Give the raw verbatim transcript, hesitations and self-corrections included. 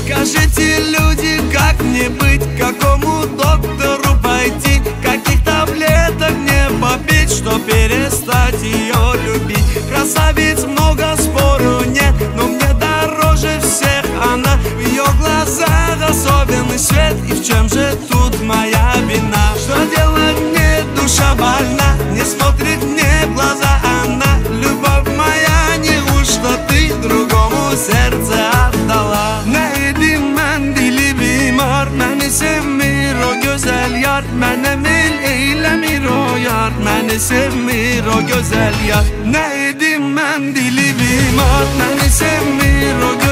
Скажите, люди, как мне быть, к какому доктору пойти, каких таблеток мне попить, чтоб перестать ее любить? Красавиц много, спору нет, но мне дороже всех она. В ее глазах особенный свет, и в чем же тут моя вина? Что делать мне, душа больна, не смотрит мне в глаза она. Любовь моя, неужто ты другому сердце отдала? Neydim mən dili bimar, məni sevmir o gözəl yar. Mənə meyl eyləmir o yar, məni sevmir o gözəl yar. Neydim mən dili bimar, məni sevmir o